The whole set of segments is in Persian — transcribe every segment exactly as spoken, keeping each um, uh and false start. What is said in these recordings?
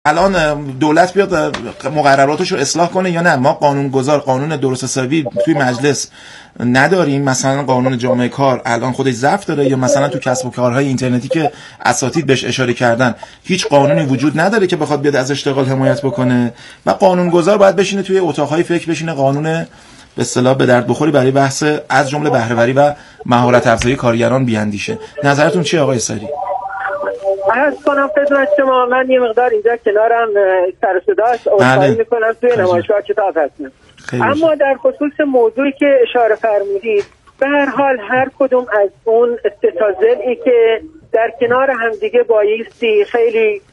الان دولت بیاد مقرراتش رو اصلاح کنه یا نه؟ ما قانونگذار قانون درست حسابی توی مجلس نداریم. مثلا قانون جامعه کار الان خودش ضعف داره، یا مثلا تو کسب و کارهای اینترنتی که اساتید بهش اشاره کردن هیچ قانونی وجود نداره که بخواد بیاد از اشتغال حمایت بکنه و قانونگذار باید بشینه توی اتاقهای فکر بشینه قانون به اصطلاح به درد بخوری برای بحث از جمله بهره‌وری و مهارت افزایی کارگران بیاندیشه. نظرتون چیه آقای ساری؟ عرض کنم خدمت شما، من یه مقدار اینجا کنارم سر و صداست عذرخواهی میکنم، توی نمایشگاه کتاب هستم. اما در خصوص موضوعی که اشاره فرمودید، به هر حال هر کدوم از اون استتازلی که در کنار همدیگه بایستی خیلی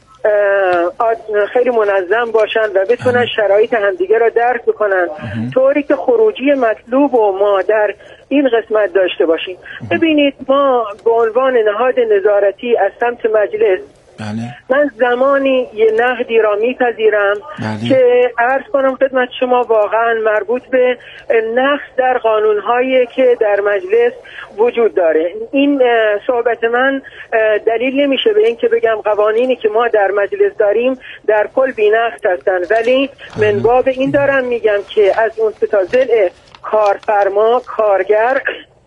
خیلی منظم باشن و بتونن شرایط همدیگه را درک بکنن طوری که خروجی مطلوب و ما در این قسمت داشته باشیم. ببینید، ما به عنوان نهاد نظارتی از سمت مجلس بله. من زمانی یه نقدی را میپذیرم بله. که عرض کنم خدمت شما واقعا مربوط به نقص در قانونهایی که در مجلس وجود داره. این صحبت من دلیل نمیشه به این که بگم قوانینی که ما در مجلس داریم در کل بی‌نقص هستن، ولی من باب این دارم میگم که از اون ستازل کارفرما، کارگر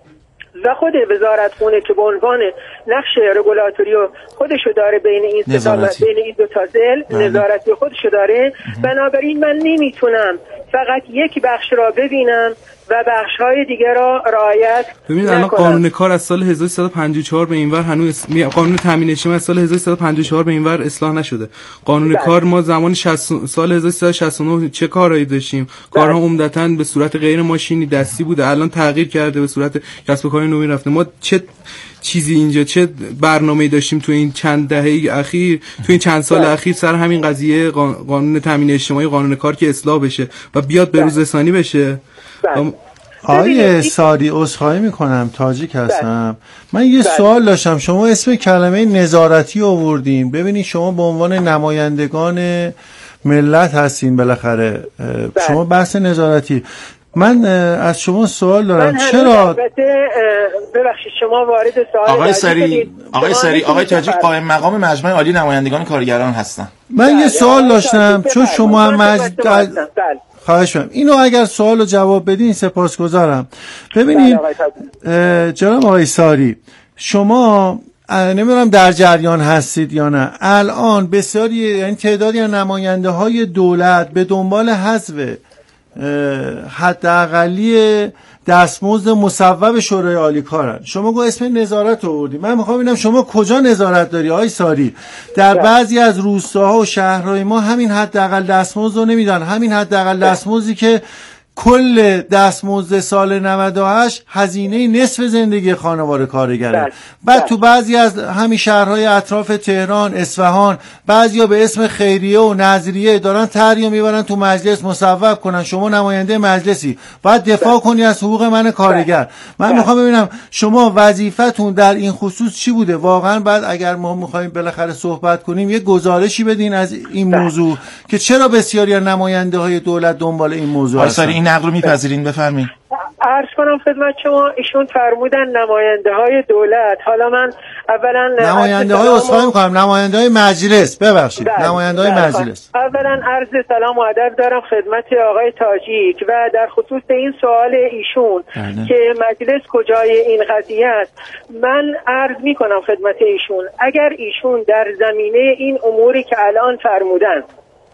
و خود وزارتخونه که به عنوان نقش رگولاتوری خودشو داره بین این نظارتی. بین این دو تا ضلع نظارتی خودشو داره، بنابراین من نمیتونم فقط یک بخش را ببینم و بخش‌های دیگه را رعایت ببینید الان قانون کار از سال هزار و سیصد و پنجاه و چهار به اینور هنوز قانون تامین اجتماعی از سال هزار و سیصد و پنجاه و چهار به اینور اصلاح نشده. قانون بله. کار ما زمان شصت سال هزار و سیصد و شصت و نه چه کارهایی داشتیم؟ بله. کارها عمدتاً به صورت غیر ماشینی دستی بوده، الان تغییر کرده به صورت کسب و کار نوین رفته. ما چه چیزی اینجا چه برنامه‌ای داشتیم تو این چند دهه اخیر، تو این چند سال بله. اخیر سر همین قضیه قانون تامین اجتماعی، قانون کار که اصلاح بشه و بیاد به روز رسانی بشه. بله. آقای ساری عذرخواهی میکنم، تاجیک هستم. من یه سوال داشتم. شما اسم کلمه نظارتی آوردین. ببینید شما به عنوان نمایندگان ملت هستین بالاخره، شما بحث نظارتی. من از شما سوال دارم، چرا ببخشید شما وارد سوال آقای سری آقای سری آقای تاجیک قائم مقام مجمع عالی نمایندگان کارگران هستن. من یه سوال داشتم چون شما مجلس خواهش می‌کنم اینو اگر سوال و جواب بدین سپاسگزارم. ببینید جناب آقای ساری، شما نمیدونم در جریان هستید یا نه، الان بسیاری یعنی تعدادی از نماینده های دولت به دنبال حذف حداقلی دستمزد مصوب شورای عالی کارن. شما گو اسم نظارت آوردی، من میخوام ببینم شما کجا نظارت داری آقای ساری؟ در بعضی از روستاها و شهرهای ما همین حداقل دستمزد رو نمیدن، همین حداقل دستمزدی که کل دستمزد سال نود و هشت هزینه نصف زندگی خانواده کارگره. بعد تو بعضی از همین شهرهای اطراف تهران، اصفهان، بعضیا به اسم خیریه و نظریه دارن طرحی میبرن تو مجلس مصوب کنن. شما نماینده مجلسی باید دفاع کنی از حقوق من کارگر. من میخوام ببینم شما وظیفتون در این خصوص چی بوده؟ واقعا بعد اگر ما میخوایم بالاخره صحبت کنیم یه گزارشی بدین از این موضوع که چرا بسیاری از نماینده های دولت دنبال این موضوع هستن. این نقل رو میپذیرین؟ بفرمایید. عرض کنم خدمت شما، ایشون فرمودن نماینده های دولت. حالا من اولا نماینده های اصلاحی میکنم نماینده های مجلس ببخشید نماینده های مجلس. اولا عرض سلام و ادب دارم خدمت آقای تاجیک و در خصوص این سوال ایشون بله. که مجلس کجای این قضیه است، من عرض میکنم خدمت ایشون اگر ایشون در زمینه این اموری که الان فرمودن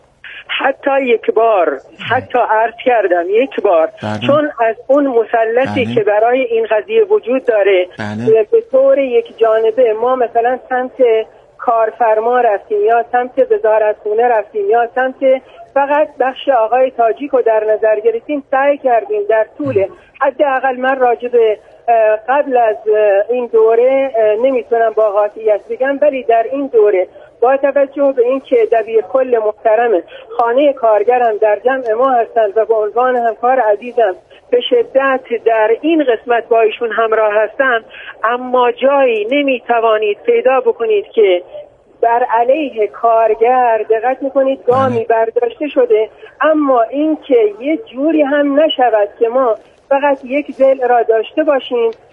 حتی یک بار حتی عرض کردم یک بار بله. چون از اون مثلثی بله. که برای این قضیه وجود داره بله. به طور یک جانبه ما مثلا سمت کارفرما رفتیم یا سمت وزارتخونه رفتیم یا سمت فقط بخش آقای تاجیک رو در نظر گرفتیم، سعی کردیم در طول حداقل من راجع به قبل از این دوره نمیتونم با قاطعیت بگم، ولی در این دوره با توجه به این که دبیر کل محترم خانه کارگرم در جمع ما هستند و به عنوان همکار عزیزم به شدت در این قسمت با ایشون همراه هستم، اما جایی نمیتوانید پیدا بکنید که بر علیه کارگر دقت میکنید گامی برداشته شده، اما این که یه جوری هم نشود که ما فقط یک ضلع را داشته باشیم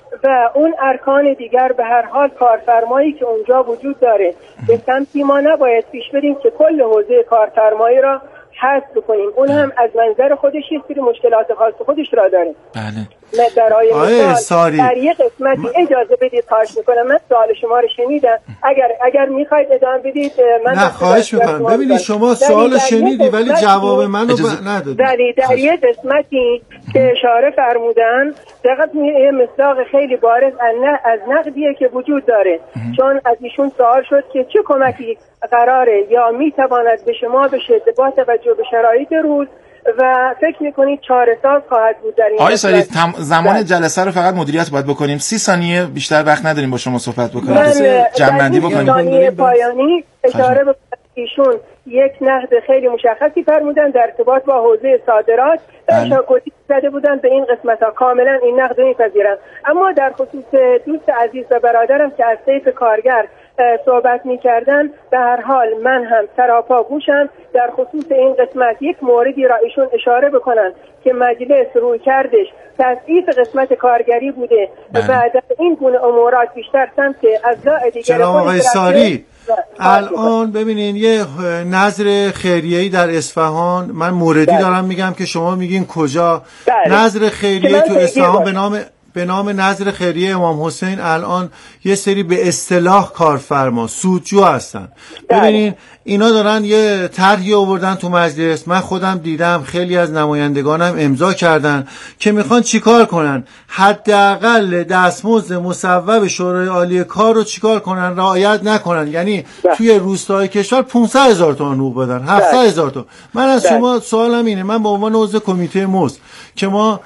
و اون ارکان دیگر به هر حال کارفرمایی که اونجا وجود داره به سمتی ما نباید پیش بریم که کل حوزه کارفرمایی را حذف بکنیم. اون هم از منظر خودش یه سری مشکلات خاص خودش را داره. بله. برای مثال در یک قسمتی م... اجازه بدید خواهش میکنم، من سوال شما رو شنیدم، اگر اگر میخواید ادامه بدید من نه خواهش میکنم. ببینید شما سوال شنیدی ولی جواب منو اجازه... ب... ندادید. ولی در یک قسمتی که اشاره فرمودن دقیقاً یه مصداق خیلی بارز از نقدیه که وجود داره. چون از ایشون سوال شد که چه کمکی قراره یا میتواند به شما بشه با توجه به شرایط روز و فکر میکنید چهار سال خواهد بود در این. آقای ساری تم... زمان جلسه رو فقط مدیریت باید بکنیم. سی ثانیه بیشتر وقت نداریم با شما صحبت بکنیم. جمع‌بندی بکنیم. ثانیه پایانی اشاره به ایشون یک نقد خیلی مشخصی فرمودن در ارتباط با حوزه صادرات. اشاکوتی زده بودن به این قسمت ها، کاملا این نقد رو میپذیرم. اما در خصوص دوست عزیز و برادرم که از طیف کارگر صحبت می‌کردن، به هر حال من هم سراپا گوشم در خصوص این قسمت یک موردی را ایشون اشاره بکنن که مجلس روی کردش تضعیف قسمت کارگری بوده و در این گونه امورات بیشتر سمت اجزاء دیگر. جناب آقای ساری الان ببینین یه نظر خیریه‌ای در اصفهان، من موردی بله. دارم میگم که شما میگین کجا. بله. نظر خیریه تو اصفهان به نام به نام نظر خیریه امام حسین الان یه سری به اصطلاح کارفرما سودجو هستن. ببینین اینا دارن یه طرحی آوردن تو مجلس، من خودم دیدم، خیلی از نمایندگانم امضا کردن که میخوان چیکار کنن، حداقل دستمزد مصوب شورای عالی کار رو چیکار کنن، رعایت نکنن، یعنی ده. توی روستاهای کشور پانصد هزار تومان حقوق بدن، هفتصد هزار تومان. من از ده. شما سوالم اینه، من به عنوان عضو کمیته مزد که ما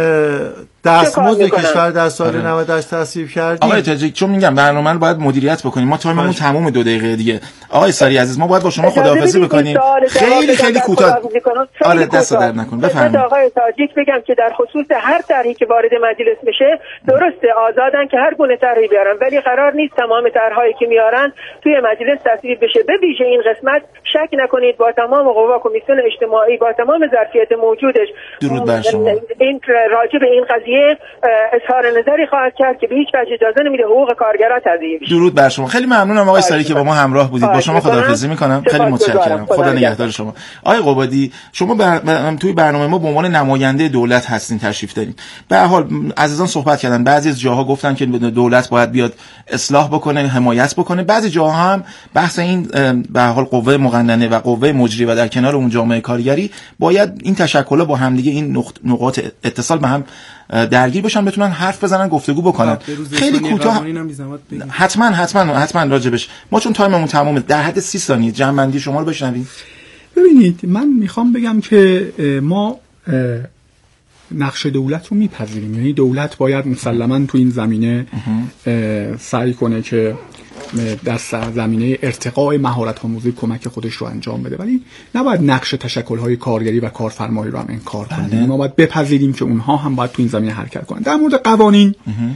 دستمزد کشور در سال نود و هشت تصویب کردیم. آقای تاجیک چون میگم برنامه رو باید مدیریت بکنیم، ما تایممون تموم دو دقیقه دیگه. آقای ساری عزیز ما باید با شما خداحافظی بکنیم. خیلی خیلی کوتاه. آره دست در نکن. بفرمایید. آقای تاجیک بگم که در خصوص هر طرحی که وارد مجلس بشه درسته آزادن که هر گونه طرحی بیارن، ولی قرار نیست تمام طرحهایی که میارن توی مجلس تصویب بشه. به ویژه این قسمت شک نکنید با تمام قوا کمیسیون اجتماعی با تمام ظرفیت موجودش درود بر شما این راجع به این قضیه اظهار نظری خواهد کرد که به هیچ وجه اجازه نمیده حقوق کارگران تضییع بشه. درود بر شما. خیلی ممنونم آقای ساری که با ما همراه بودید. با شما خداحافظی میکنم. خیلی متشکرم. خدا نگهدار شما. آقای قبادی شما بر... توی برنامه ما به عنوان نماینده دولت هستین، تشریف دارین. به هر حال عزیزان صحبت کردن، بعضی از جاها گفتن که دولت باید بیاد اصلاح بکنه، حمایت بکنه، بعضی جاها هم بحث این به هر حال قوه مقننه و قوه مجری و در کنار اون جامعه کارگری باید این تشکل‌ها با هم دیگه این نقاط اتصال به هم درگیر بشن، بتونن حرف بزنن، گفتگو بکنن. خیلی کوتاه حتما حتما حتما راجبش ما چون تایممون تمومه در حد سی ثانیه جمع‌بندی شما رو بشنوید. ببینید من میخوام بگم که ما نقش دولت رو میپذیریم، یعنی دولت باید مسلماً تو این زمینه سعی کنه که در زمینه ارتقاء مهارت آموزی کمک خودش رو انجام بده، ولی نباید نقش تشکل‌های کارگری و کارفرمایی رو هم انکار کنیم. ما باید بپذیریم که اونها هم باید تو این زمینه حرکت کنن. در مورد قوانین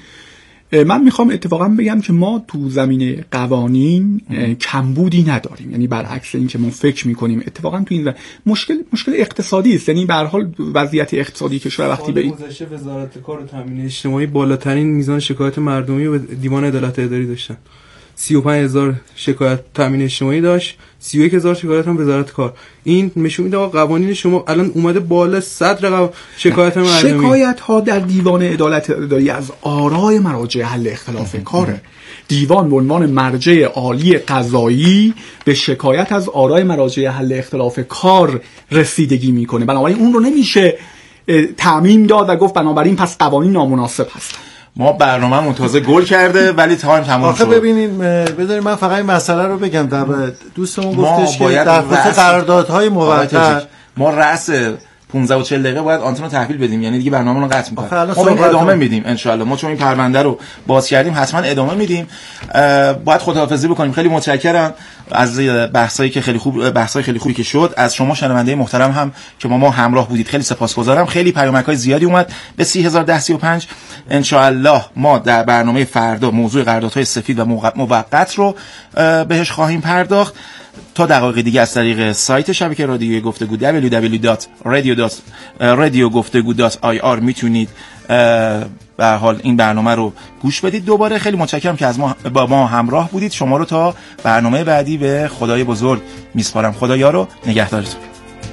من میخوام اتفاقا بگم که ما تو زمینه قوانین کمبودی نداریم، یعنی برعکس این که ما فکر میکنیم اتفاقا تو این مشکل مشکل اقتصادی است، یعنی به هر حال وضعیت اقتصادی کشور وقتی به این گذشته وزارت کار و تامین اجتماعی بالاترین میزان شکایت مردمی رو به دیوان عدالت اداری داشتن. سی و پنج هزار شکایت تامین اجتماعی داشت، سی و یک هزار شکایت هم وزارت کار. این نشون میده آقا قوانین شما الان اومده بالا صد رقم شکایت مردمی. شکایت ها در دیوان عدالت اداری از آرای مراجع حل اختلاف کاره. دیوان به عنوان مرجع عالی قضایی به شکایت از آرای مراجع حل اختلاف کار رسیدگی میکنه، بنابراین اون رو نمیشه تعمیم داد و گفت بنابراین پس قوانین نامناسب هست. ما برنامه متازه گل کرده ولی تایم تموم شد. آخه ببینین بذارید من فقط این مسئله رو بگم. در دوستمون گفتش که در خصوص قراردادهای موقت ما رأس پانزده و چهل دقیقه باید آنتن رو تحویل بدیم، یعنی دیگه برنامه رو قطع می‌کنیم. ما به ادامه میدیم ان شاء الله. ما چون این پرونده رو باز کردیم حتما ادامه میدیم. باید خداحافظی بکنیم. خیلی متشکرم از بحثایی که خیلی خوب بحثای خیلی خوبی که شد. از شما شنونده محترم هم که ما ما همراه بودید خیلی سپاسگزارم. خیلی پیامک‌های زیادی اومد به سی هزار و ده سی و پنج. ان شاء الله ما در برنامه فردا موضوع قراردادهای سفید و موقت رو بهش خواهیم پرداخت. تا دقایق دیگه از طریق سایت شبکه رادیوی گفتگو دبلیو دبلیو دبلیو دات رادیو گفتگو دات آی آر میتونید به حال این برنامه رو گوش بدید. دوباره خیلی متشکرم که از ما با ما همراه بودید. شما رو تا برنامه بعدی به خدای بزرگ میسپارم. خدایا رو نگهدارتون.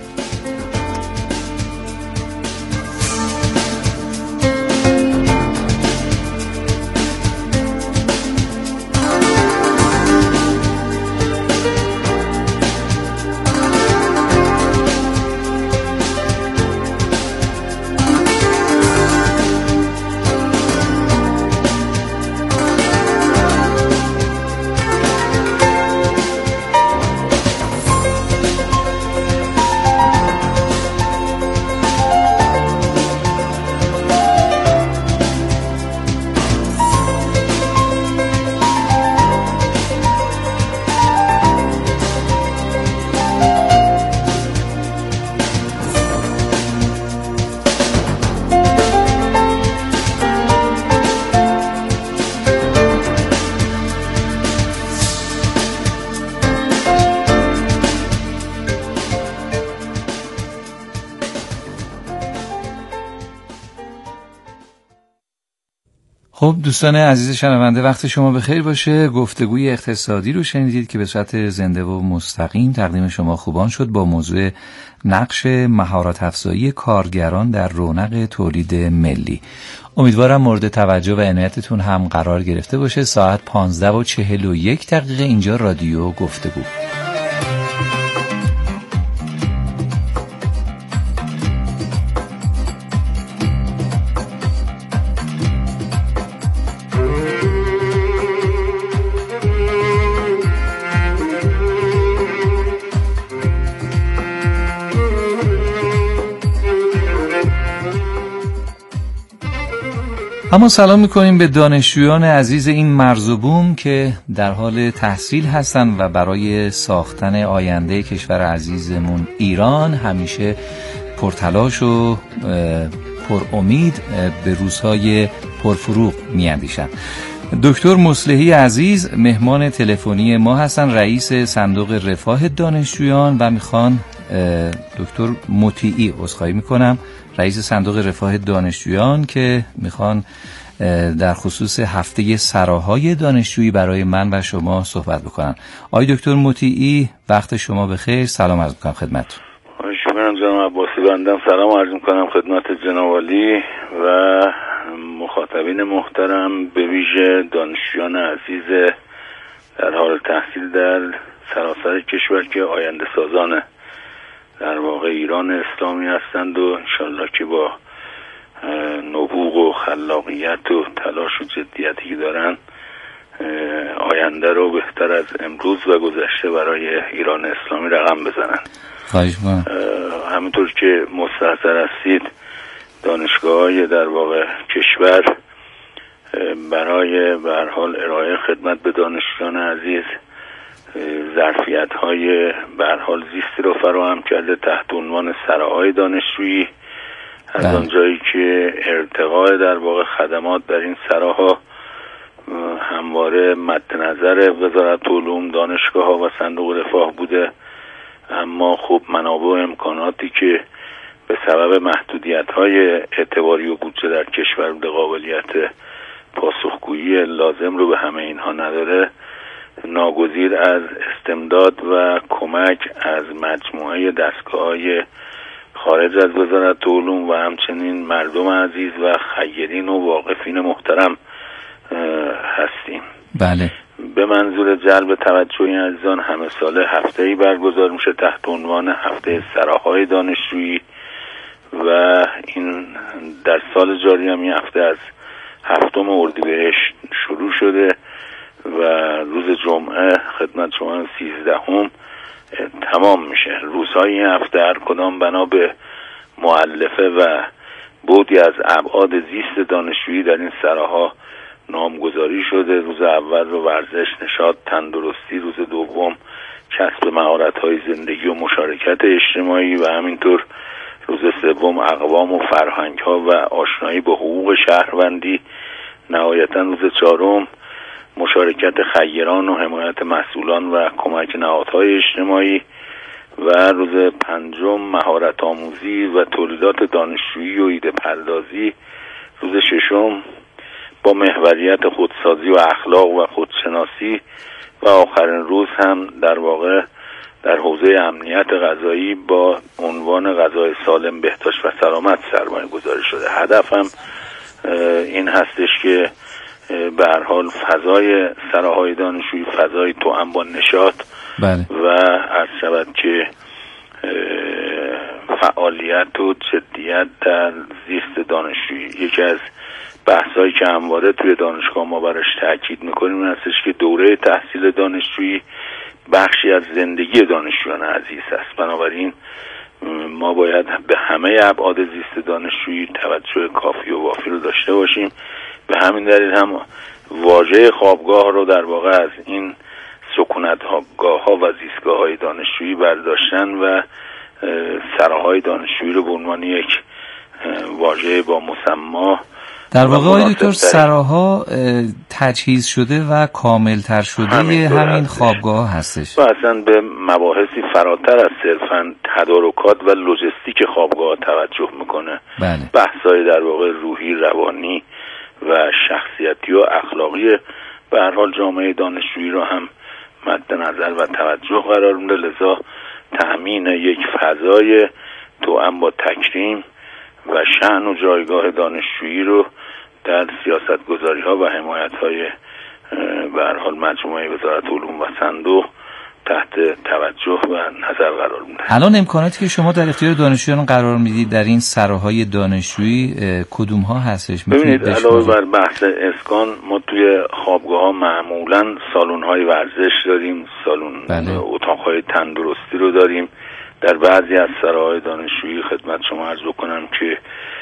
خب دوستان عزیز شنونده، وقت شما بخیر باشه. گفتگوی اقتصادی رو شنیدید که به صورت زنده و مستقیم تقدیم شما خوبان شد با موضوع نقش مهارت افزایی کارگران در رونق تولید ملی. امیدوارم مورد توجه و عنایتتون هم قرار گرفته باشه. ساعت پانزده و چهل و یک دقیقه اینجا رادیو گفتگو. اما سلام میکنیم به دانشجویان عزیز این مرز و بوم که در حال تحصیل هستند و برای ساختن آینده کشور عزیزمون ایران همیشه پرتلاش و پر امید به روزهای پرفروغ میاندیشند. دکتر مصلحی عزیز مهمان تلفنی ما هستن، رئیس صندوق رفاه دانشجویان، و میخوان دکتر مطیعی عذرخواهی میکنم رئیس صندوق رفاه دانشجویان که میخوان در خصوص هفته سراهای دانشجویی برای من و شما صحبت بکنن. آقای دکتر مطیعی وقت شما بخیر، سلام عرض میکنم خدمتتون. شکرم جناب عباسی، بندم سلام عرض میکنم خدمت جناب عالی و مخاطبین محترم، به ویژه دانشجویان عزیز در حال تحصیل در سراسر کشور که آینده سازان در واقع ایران اسلامی هستند و انشالله که با نبوغ و خلاقیت و تلاش و جدیتی که دارن آینده رو بهتر از امروز و گذشته برای ایران اسلامی رقم بزنن. خواهش می‌کنم. همونطور که مستحضر هستید دانشگاه‌های در واقع کشور برای به هر حال ارائه خدمت به دانشجویان عزیز ظرفیت‌های به هر حال زیستی رو فراهم کرده تحت عنوان سراهای دانشجویی. از آنجایی که ارتقاء در واقع خدمات در این سراها همواره مد نظر وزارت علوم، دانشگاه‌ها و صندوق رفاه بوده، اما خب منابع و امکاناتی که به سبب محدودیت‌های اعتباری و بودجه در کشور به قابلیت پاسخگویی لازم رو به همه اینها نداره، ناگزیر از استمداد و کمک از مجموعه دستگاه‌های خارج از وزارت علوم و همچنین مردم عزیز و خیرین و واقفین محترم هستیم. بله. به منظور جلب توجه این عزیزان همه ساله هفته‌ای برگزار میشه تحت عنوان هفته سراهای دانشجویی و این در سال جاری هم این هفته از هفتم اردیبهشت شروع شده و روز جمعه خدمت شما سیزدهم تمام میشه. روزهای این هفته هر کدام بنا به مؤلفه و بودی از ابعاد زیست دانشجویی در این سراها نامگذاری شده. روز اول رو ورزش، نشاط، تندرستی، روز دوم کسب مهارت‌های زندگی و مشارکت اجتماعی و همینطور روز سوم اقوام و فرهنگ‌ها و آشنایی با حقوق شهروندی. نهایتاً روز چهارم مشارکت خیران و حمایت مسئولان و کمک نهادهای اجتماعی. و روز پنجم مهارت آموزی و تولیدات دانشجویی و ایده پردازی. روز ششم با محوریت خودسازی و اخلاق و خودشناسی. و آخرین روز هم در واقع در حوزه امنیت غذایی با عنوان غذای سالم، بهداشت و سلامت سرمایه گذاری شده. هدفم این هستش که به هر حال فضای سراهای دانشجویی فضای توأم با نشاط بله. و عرض شود که فعالیت و جدیت در زیست دانشجویی. یکی از بحثایی که همواره توی دانشگاه ما براش تاکید میکنیم این هستش که دوره تحصیل دانشجویی بخشی از زندگی دانشجویان عزیز است. بنابراین ما باید به همه ابعاد زیست دانشجویی توجه کافی و وافی رو داشته باشیم. به همین دلیل هم واژه خوابگاه رو در واقع از این سکونتگاه ها و زیستگاه های دانشجویی برداشتن و سراهای دانشجویی رو به عنوان یک واژه با مسما در واقع آقای دکتر سراها تجهیز شده و کاملتر شده همین, همین خوابگاه هستش و اصلا به مباحثی فراتر از صرفا تدارکات و لوجستیک خوابگاه توجه میکنه. بله. بحثای در واقع روحی، روانی و شخصیتی و اخلاقی به هر حال جامعه دانشجویی رو هم مد نظر و توجه قرار میده. لذا تأمین یک فضای توأم با تکریم و شأن و جایگاه دانشجویی رو در سیاستگذاری ها و حمایت های به هر حال مجموعه وزارت علوم و صندوق تحت توجه و نظر قرار میده. الان امکاناتی که شما در اختیار دانشجویان قرار میدید در این سراهای دانشجویی کدوم ها هستش؟ ببینید علاوه بر بحث اسکان ما توی خوابگاه ها معمولا سالن های ورزش داریم، سالن بله. اتاق های تندرستی رو داریم. در بعضی از سراهای دانشجویی خدمت شما عرض بکنم که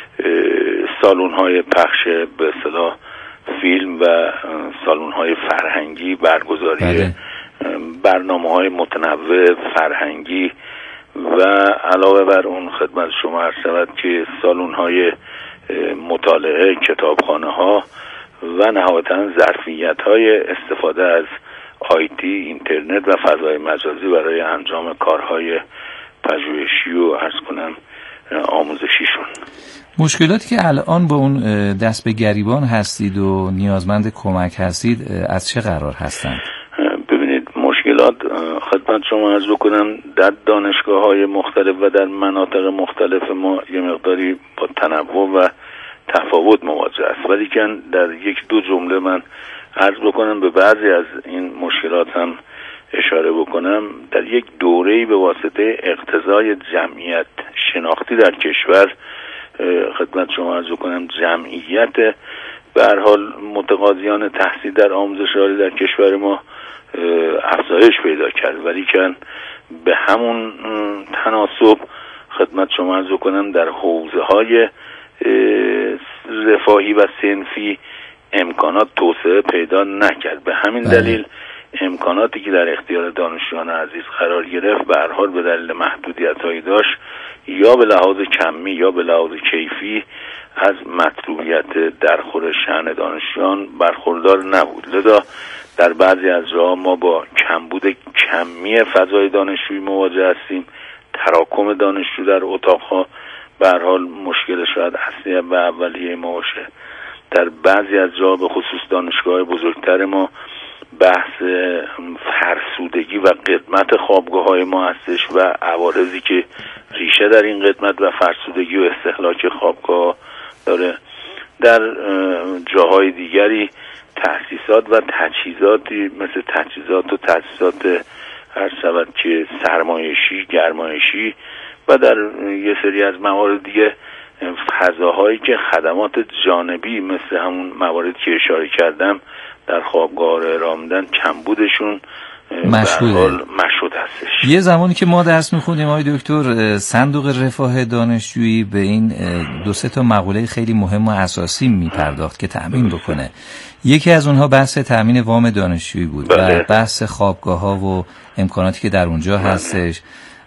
سالن های پخش به اصطلاح فیلم و سالن های فرهنگی برگزاری بله. برنامه های متنوع فرهنگی و علاوه بر اون خدمت شما عرض شود که سالن های مطالعه، کتابخانه ها و نهایتاً ظرفیت های استفاده از آیتی، اینترنت و فضای مجازی برای انجام کارهای پژوهشی و عرض کنم آموزشیشون. مشکلاتی که الان با اون دست به گریبان هستید و نیازمند کمک هستید از چه قرار هستند؟ ببینید مشکلات خدمت شما عرض بکنم در دانشگاه های مختلف و در مناطق مختلف ما یه مقداری با تنوع و تفاوت مواجه است، ولی که در یک دو جمله من عرض بکنم به بعضی از این مشکلات هم اشاره بکنم. در یک دوره‌ای به واسطه اقتضای جمعیت شناختی در کشور خدمت شما عرض کنم جمعیت به هر حال متقاضیان تحصیل در آموزش عالی در کشور ما افزایش پیدا کرد، ولی که به همون تناسب خدمت شما عرض کنم در حوزه‌های رفاهی و صنفی امکانات توسعه پیدا نکرد. به همین بله. دلیل امکاناتی که در اختیار دانشجویان عزیز قرار گرفت به هر حال به دلیل محدودیت‌هایی داشت، یا به لحاظ کمی یا به لحاظ کیفی از مطلوبیت درخور شأن دانشجویان برخوردار نبود. لذا در بعضی از جاها ما با کمبود کمی فضای دانشجویی مواجه هستیم. تراکم دانشجو در اتاق‌ها به هر حال مشکل شاید اصلی و اولیه ما باشه. در بعضی از جاها به خصوص دانشگاه بزرگتر ما بحث فرسودگی و قدمت خوابگاه‌های ما هستش و عوارضی که ریشه در این قدمت و فرسودگی و استهلاک خوابگاه داره. در جاهای دیگری تأسیسات و تجهیزاتی مثل تجهیزات و تأسیسات هر شود که سرمایشی، گرمایشی و در یه سری از موارد دیگه فضاهایی که خدمات جانبی مثل همون مواردی که اشاره کردم در خوابگاه را ارائه میدن کمبودشون مشهود هستش. یه زمانی که ما درس میخوندیم آقای دکتر صندوق رفاه دانشجویی به این دو سه تا مقوله خیلی مهم و اساسی میپرداخت که تأمین بکنه. یکی از اونها بحث تأمین وام دانشجویی بود بله. و بحث خوابگاه ها و امکاناتی که در اونجا بله. هستش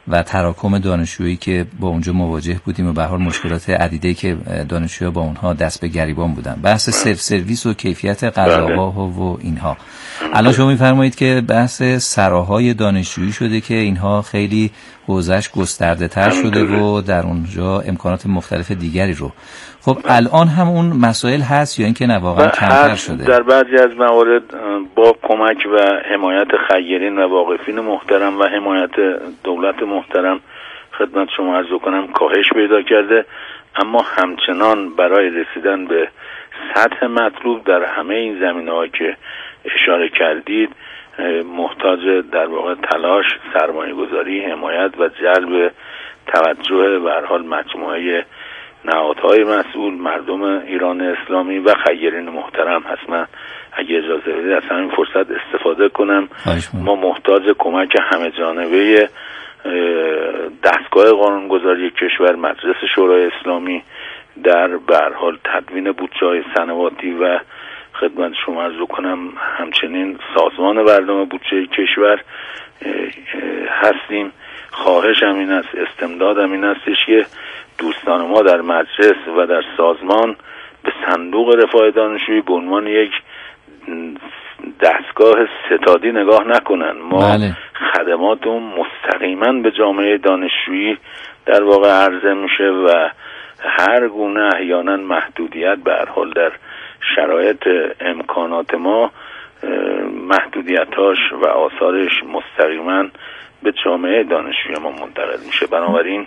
و تراکم دانشجویی که با اونجا مواجه بودیم و به هر حال مشکلات عدیده‌ای که دانشجوها با اونها دست به گریبان بودن، بحث سلف سرویس و کیفیت غذاها و اینها. الان شما می‌فرمایید که بحث سراهای دانشجویی شده که اینها خیلی حوزه‌اش گسترده‌تر شده و در اونجا امکانات مختلف دیگری رو. خب الان هم اون مسائل هست یا اینکه نه واقعا کمتر شده؟ در بعضی از موارد با کمک و حمایت خیرین و واقفین محترم و حمایت دولت محترم خدمت شما عرض کنم کاهش پیدا کرده، اما همچنان برای رسیدن به سطح مطلوب در همه این زمینه‌ها که اشاره کردید محتاج در واقع تلاش، سرمایه‌گذاری، حمایت و جلب توجه به هر حال مجموعه نهادهای مسئول، مردم ایران اسلامی و خیرین محترم هست. من اگه اجازه بدید از همین فرصت استفاده کنم. ما محتاج کمک همه جانبه دستگاه قانونگذاری کشور، مجلس شورای اسلامی در به هر حال تدوین بودجه‌های سنواتی و خدمت شما عرض کنم همچنین سازمان برنامه بودجه کشور هستیم. خواهش هم این است، استمداد هم این استش که دوستان ما در مجلس و در سازمان به صندوق رفاه دانشجویی به عنوان یک دستگاه ستادی نگاه نکنن. ما بله. خدماتون مستقیما به جامعه دانشجویی در واقع عرضه میشه و هر گونه احیانا محدودیت به هر حال در شرایط امکانات ما محدودیتاش و آثارش مستقیما به جامعه دانشجویی ما منتقل میشه. بنابراین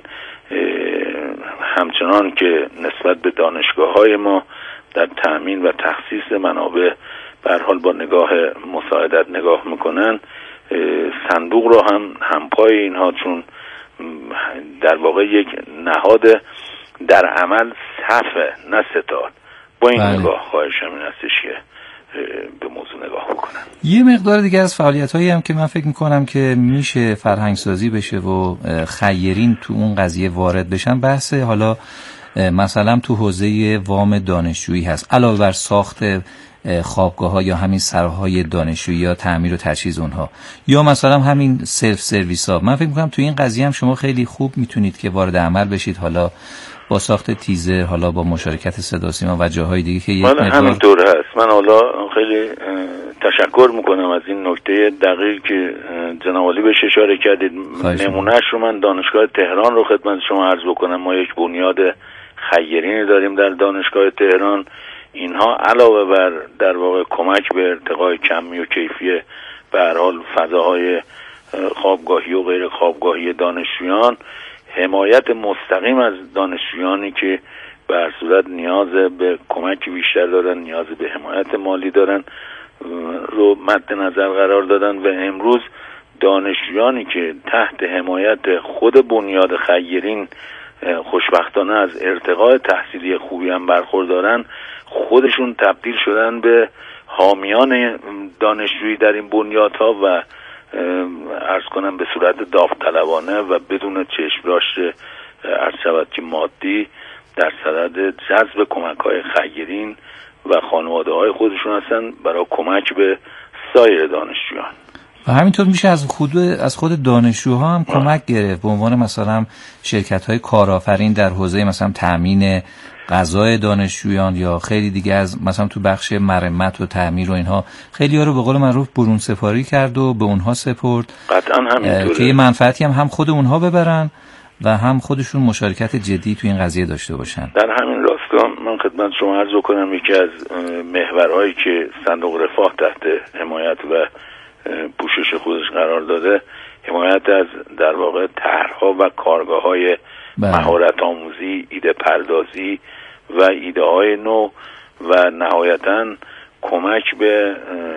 همچنان که نسبت به دانشگاه‌های ما در تأمین و تخصیص منابع به هر حال با نگاه مساعدت نگاه میکنن، صندوق رو هم همپای اینها، چون در واقع یک نهاد در عمل صفه نه ستاد، با این بله. نگاه خواهشم این هستش که به موضوع نگاه بکنم. یه مقدار دیگه از فعالیت‌هایی هم که من فکر می‌کنم که میشه فرهنگ سازی بشه و خیرین تو اون قضیه وارد بشن، بحث حالا مثلا تو حوزه وام دانشجویی هست، علاوه بر ساخت خوابگاه‌ها یا همین سراهای دانشجویی یا تعمیر و تجهیز اونها، یا مثلا همین سلف سرویس‌ها. من فکر می‌کنم تو این قضیه هم شما خیلی خوب میتونید که وارد عمل بشید، حالا با ساخت تیزر، حالا با مشارکت صدا سیما و جاهای دیگه که یک مقدار همینطور هست. من حالا خیلی تشکر میکنم از این نکته دقیق که جناب عالی بهش اشاره کردید. نمونهش رو من دانشگاه تهران رو خدمت شما عرض بکنم. ما یک بنیاد خیرینی داریم در دانشگاه تهران. اینها علاوه بر در واقع کمک به ارتقای کمی و کیفی به هر حال فضاهای خوابگاهی و غیر خوابگاهی دانشجویان، حمایت مستقیم از دانشجویانی که به هر صورت نیاز به کمک بیشتر دارن، نیاز به حمایت مالی دارن رو مد نظر قرار دادن و امروز دانشجویانی که تحت حمایت خود بنیاد خیرین خوشبختانه از ارتقاء تحصیلی خوبی هم برخوردارن، خودشون تبدیل شدن به حامیان دانشجویی در این بنیادها و عرض کنم به صورت داوطلبانه و بدون چشم‌داشت عرض شود که مادی در صدد جذب کمک‌های خیرین و خانواده‌های خودشون هستن برای کمک به سایر دانشجویان. و همینطور میشه از خود از خود دانشجوها هم کمک گرفت به عنوان مثلا شرکت‌های کارآفرین در حوزه مثلا تامین غذای دانشجویان یا خیلی دیگه از مثلا تو بخش مرمت و تعمیر و اینها خیلی ها رو به قول معروف برون سپاری کرد و به اونها سپرد. قطعا همینطوره که یه منفعتی هم هم خود اونها ببرن و هم خودشون مشارکت جدی تو این قضیه داشته باشن. در همین راستا من خدمت شما عرض کنم یکی از محورهایی که صندوق رفاه تحت حمایت و پوشش خودش قرار داده، حمایت از در واقع طرح‌ها و کارگاه‌های مهارت آموزی، ایده پردازی و ایده های نو و نهایتاً کمک به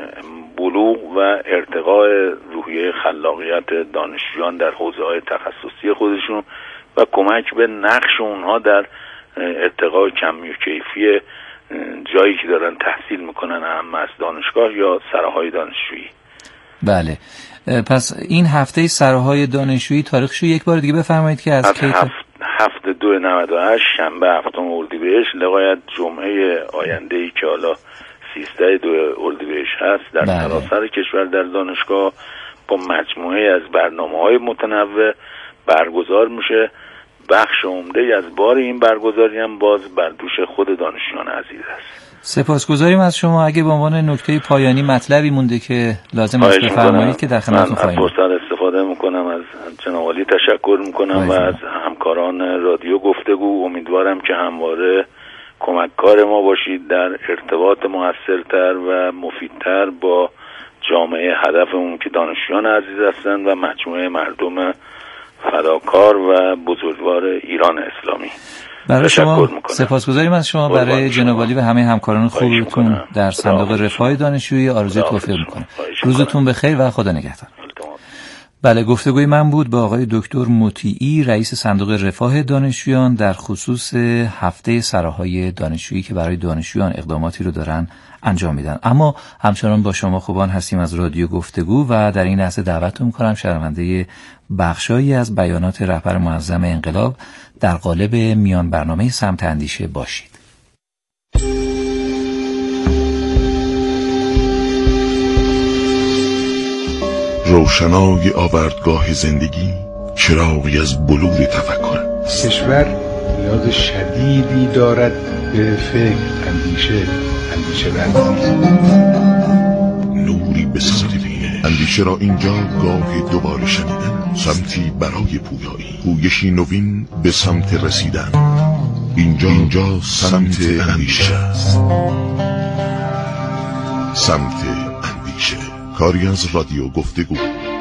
بلوغ و ارتقاء روحیه خلاقیت دانشجویان در حوزه‌های تخصصی خودشون و کمک به نقش اونها در ارتقاء کمی و کیفی جایی که دارن تحصیل میکنن، هم از دانشگاه یا سراهای دانشجویی. بله، پس این هفته سراهای دانشجویی تاریخشو یک بار دیگه بفرمایید که از کی تا هفته دو نود و هشت شنبه هفتم اردیبهشت لغایت جمعه آینده ای که حالا سیزده دو اردیبهشت هست در سراسر کشور در دانشگاه با مجموعه از برنامه‌های متنوع برگزار میشه. بخش عمده از بار این برگزاری هم باز بر دوش خود دانشجویان عزیز است. سپاسگزاریم از شما. اگه به عنوان نکته پایانی مطلبی مونده که لازم است بفرمایید که در خدمتتون خواهیم بود. من از فرصت استفاده میکنم، از جناب عالی تشکر میکنم و از همکاران رادیو گفتگو. امیدوارم که همواره کمککار ما باشید در ارتباط موثرتر و مفیدتر با جامعه هدفمون که دانشجویان عزیز هستند و مجموعه مردم فداکار و بزرگوار ایران اسلامی. برای شما سپاسگزاریم از شما. برای جناب عالی و همه همکاران خوبتون در صندوق رفاه دانشجویی آرزوی توفیق میکنم. روزتون بخیر و خدا نگهدار. بله، گفتگوی من بود با آقای دکتر مطیعی، رئیس صندوق رفاه دانشجویان، در خصوص هفته سراهای دانشجویی که برای دانشجویان اقداماتی رو دارن انجام میدن. اما همچنان با شما خوبان هستیم از رادیو گفتگو و در این لحظه دعوتتون می‌کنم شنونده بخشایی از بیانات رهبر معظم انقلاب در قالب میان برنامه سمت اندیشه باشید. روشنای آوردگاه زندگی، چراغی از بلور تفکر. کشور نیاز شدیدی دارد به فکر، اندیشه، اندیشه ورزی، نوری به سمت بینه. اندیشه را اینجا گاه دوباره شنیدن، سمتی برای پویایی، پویشی نوین به سمت رسیدن. اینجا اینجا سمت اندیشه است. سمت اندیشه، کاری از رادیو گفتگو.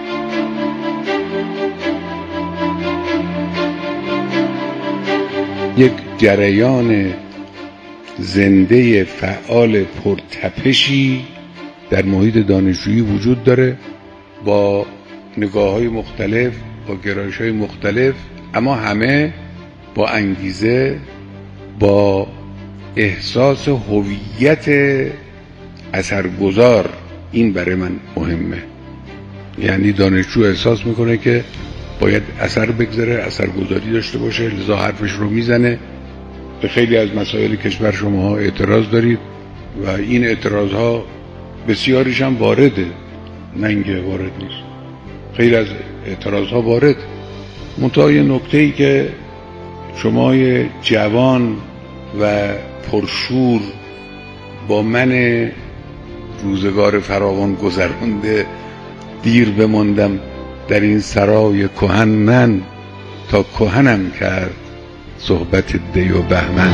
یک جریان زنده فعال پرتپشی در محیط دانشجویی وجود داره، با نگاه‌های مختلف، با گرایش‌های مختلف، اما همه با انگیزه، با احساس هویت اثرگذار. این برای من مهمه. یعنی دانشجو احساس میکنه که باید اثر بگذاره، اثرگذاری داشته باشه، لذا حرفش رو میزنه. به خیلی از مسائل کشور شماها اعتراض دارید و این اعتراضها بسیاریش هم وارده، نه اینکه وارد نیست. خیلی از اعتراضها وارد. منتها یه نکته‌ای که شما جوان و پرشور با من روزگار فراوان گذرانده دیر بماندم در این سرای کهن، من تا کهنم کرد صحبت دی و بهمن.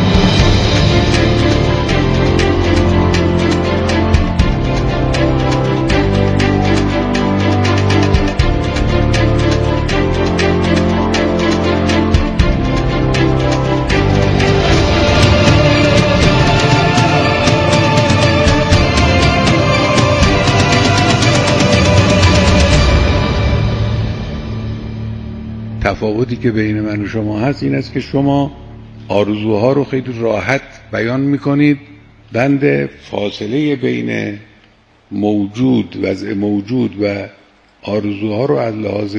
تفاوتی که بین من و شما هست این است که شما آرزوها رو خیلی راحت بیان میکنید، بند فاصله بین موجود، وضع موجود و آرزوها رو از لحاظ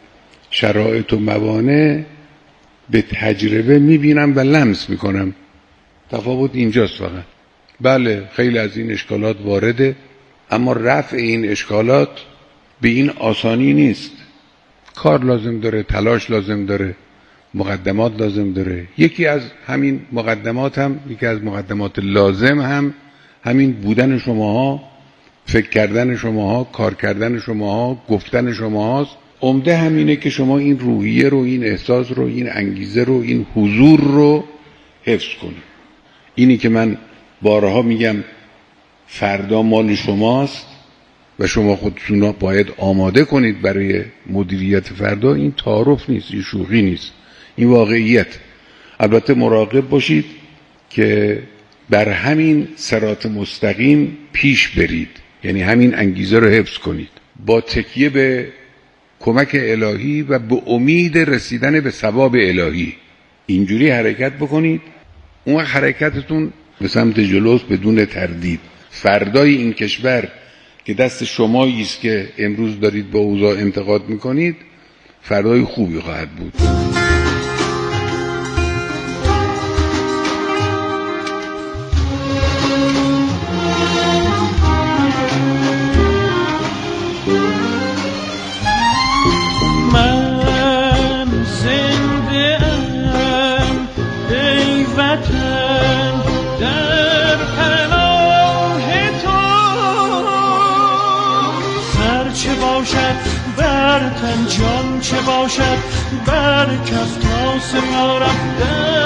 شرایط و موانع به تجربه میبینم و لمس میکنم. تفاوت اینجاست فقط. بله، خیلی از این اشکالات وارده، اما رفع این اشکالات به این آسانی نیست. کار لازم داره، تلاش لازم داره، مقدمات لازم داره. یکی از همین مقدمات هم، یکی از مقدمات لازم هم همین بودن شماها، فکر کردن شماها، کار کردن شماها، گفتن شماهاست. عمده همینه که شما این روحیه رو، این احساس رو، این انگیزه رو، این حضور رو حفظ کنید. اینی که من بارها میگم فردا مال شماست و شما خودتون رو باید آماده کنید برای مدیریت فردا، این تعارف نیست، این شوخی نیست، این واقعیت. البته مراقب باشید که بر همین صراط مستقیم پیش برید، یعنی همین انگیزه رو حفظ کنید با تکیه به کمک الهی و به امید رسیدن به ثواب الهی. اینجوری حرکت بکنید، اون حرکتتون به سمت جلوست بدون تردید. فردای این کشور که دست شمایی است که امروز دارید با اوضاع انتقاد میکنید، فردای خوبی خواهد بود. من در پناه تو. سر چه باشد بر تن، جان چه باشد بر کف، تا سیارم در